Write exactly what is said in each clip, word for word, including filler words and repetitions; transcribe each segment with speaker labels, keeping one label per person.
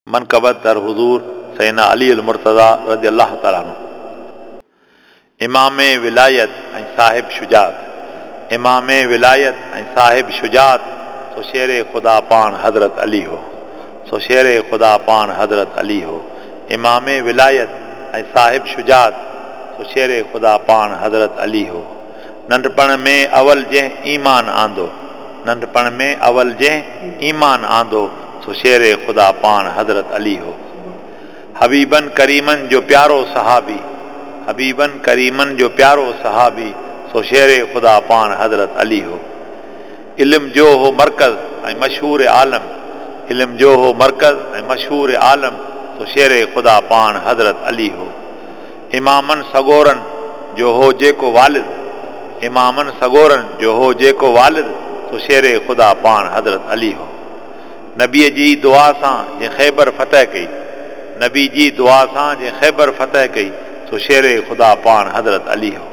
Speaker 1: मनक़बत दर हुज़ूर सैयदना अली अल मुर्तज़ा रज़ी अल्लाह ताला अन्हु। इमाम विलायत ऐं साहिब शुजात इमाम विलायत ऐं साहिब शुजात सो शेर ख़ुदा पाण हज़रत अली हो सो शेर ख़ुदा पाण हज़रत अली हो। इमाम विलायत ऐं साहिब शुजात सो शेर ख़ुदा पाण हज़रत अली हो। नंढपण में अवल जंहिं ईमान आंदो नंढपण में अवल जंहिं ईमान आंदो सो शेर ख़ुदा पाण हज़रत अली हो। हबीबन करीमन जो प्यारो सहाबी हबीबन करीमन जो प्यारो सहाबी सो शेर ख़ुदा पाण हज़रत अली हो। इल्म जो हो मरकज़ ऐं मशहूर आलम इल्म जो हो मरकज़ ऐं मशहूर आलम सो शेर ख़ुदा पाण हज़रत अली हो। इमामन सगोरन जो हो जेको वालिद इमामन सगोरन जो हो जेको वालिद सो शेर ख़ुदा पाण हज़रत अली हो। नबीअ जी दुआ सां जंहिं ख़ैबर फ़तह कई नबी जी दुआ सां जंहिं ख़ैबर फ़तह कई सो शेर ख़ुदा पाण हज़रत अली हो।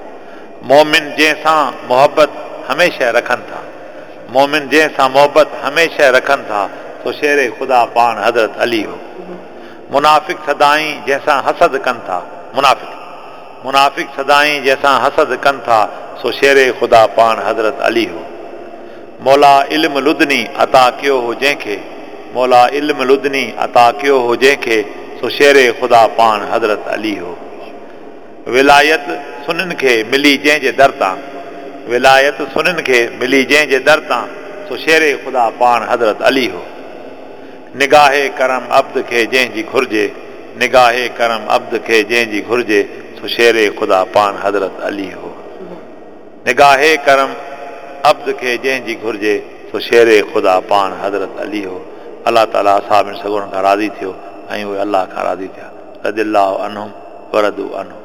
Speaker 1: मोमिन जंहिंसां मोहबत हमेशह रखनि था मोमिन जंहिंसां मोहबत हमेशह रखनि था सो शेर ख़ुदा पाण हज़रत अली हो। मुनाफ़िक़ सदाई जंहिंसां हसद कनि था मुनाफ़िक़ मुनाफ़िक़ सदाई जंहिंसां हसद कनि था सो शेर ख़ुदा पाण हज़रत अली हो। मौला इल्म लुदनी अता कयो हो जंहिंखे मौला इल्म लुदनी अता कयो हो जंहिंखे सो शेर ख़ुदा पाण हज़रत अली हो। विलायत सुननि खे मिली जंहिंजे दर तां विलायत सुननि खे मिली जंहिंजे दर तां सो शेर ख़ुदा पाण हज़रत अली हो। निगाहे करम अब्द खे जंहिंजी घुरिजे निगाहे करम अब्द खे जंहिंजी घुरिजे सो शेर ख़ुदा पाण हज़रत अली हो। निगाहे करम अब्द खे जंहिंजी घुरिजे सो शेर ख़ुदा पाण हज़रत अली हो। अल्लाह ताला असाबिन सगोरन खां राज़ी थियो ऐं उहे अल्लाह खां राज़ी थिया। रज़ियल्लाहु अन्हुम व रदू अन्हु।